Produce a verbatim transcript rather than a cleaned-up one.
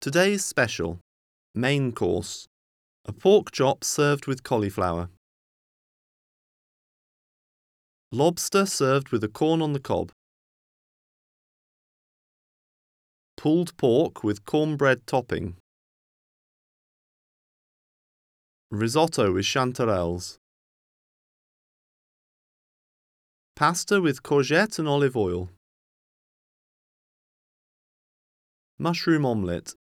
Today's special, main course, a pork chop served with cauliflower. Lobster served with a corn on the cob. Pulled pork with cornbread topping. Risotto with chanterelles. Pasta with courgette and olive oil. Mushroom omelette.